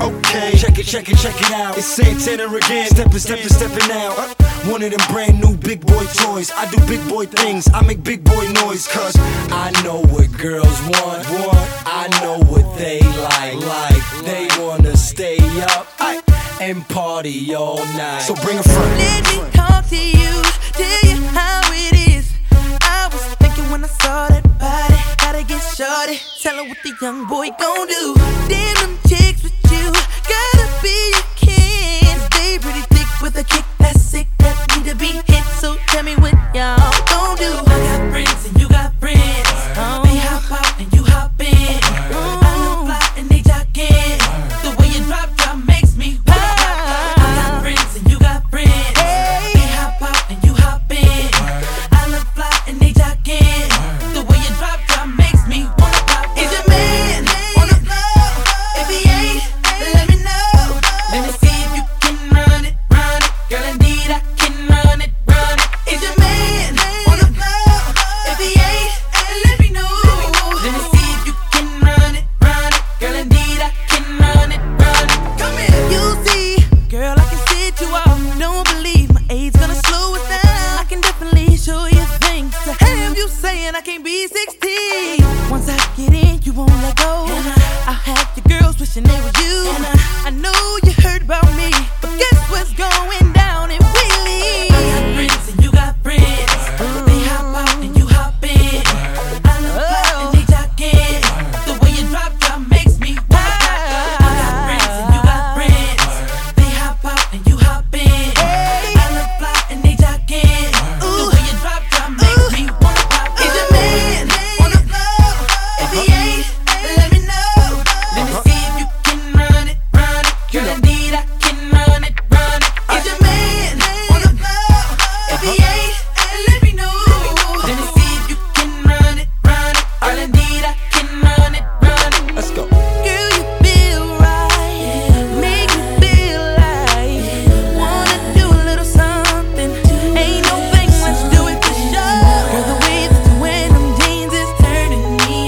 Okay, check it out. It's Santana again, stepping out. One of them brand new big boy toys. I do big boy things, I make big boy noise. Cause I know what girls want. I know what they like. They wanna stay up and party all night. So bring a friend. Let me talk to you, tell you how it is. I was thinking when I saw that body, gotta get shorty. Tell her what the young boy gon' do. Damn them chicks with you, gotta be a kin. They pretty thick with a kick that's sick, that need to be hit. So tell me what y'all gon' do. I got friends and you got friends. They hop out and you hop in. I look fly and they jogging. The way you drop makes me wanna pop. I got friends and you got friends. They hop out and you hop in. I look fly and they jogging. The way you drop makes me wanna pop. Is your man on the floor? If he ain't, let me know. Let me see if you can run it. Girl, indeed I can run it. Is your man on the floor? If he ain't, let me know. Let me see if you can run it. Girl, indeed I can run it. Come here. You see, girl, I can sit you off. Don't believe my age gonna slow it down. I can definitely show you things to have you saying I can't be 16. Once I get in, you won't let go. I'll have your girls wishing they were you. I know you heard about me, but guess what's going down in Wheelie? I got friends and you got friends. They hop out and you hop in. I look fly and they jogging. The way you drop makes me wanna pop. I got friends and you got friends. They hop out and you hop in. I look fly and they jogging. The way you drop makes me wanna pop. Is your man on the floor? If he ain't, let me know. Let me see if you can run it. Girl, indeed I can run it. Is your man on the floor? If he ain't, let me know. Let me see if you can run it. Girl, indeed I can run it. Let's go. Girl, you feel right, make me feel like wanna do a little something. Ain't no thing, let's do it for sure. Girl, the way that you wear them jeans is turning me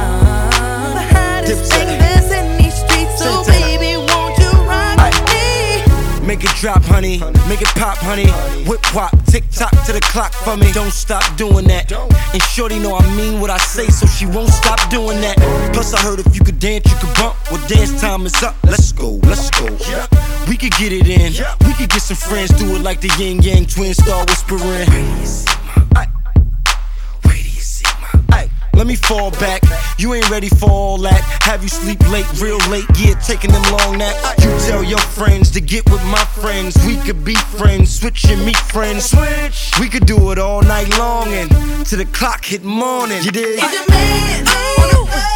on. The hottest thing that's in these streets, so baby, won't you rock me? Make it drop, honey. Make it pop, honey. Whip wop, tick tock to the clock for me. Don't stop doing that. And shorty know I mean what I say, so she won't stop doing that. Plus I heard if you could dance, you could bump. Well, dance time is up. Let's go. We could get it in. We could get some friends, do it like the yin yang twins, start whispering. Let me fall back, you ain't ready for all that. Have you sleep late, real late, yeah, taking them long naps. You tell your friends to get with my friends. We could be friends, switch and meet friends. We could do it all night long and till the clock hit morning. You dig? Is your man on the floor?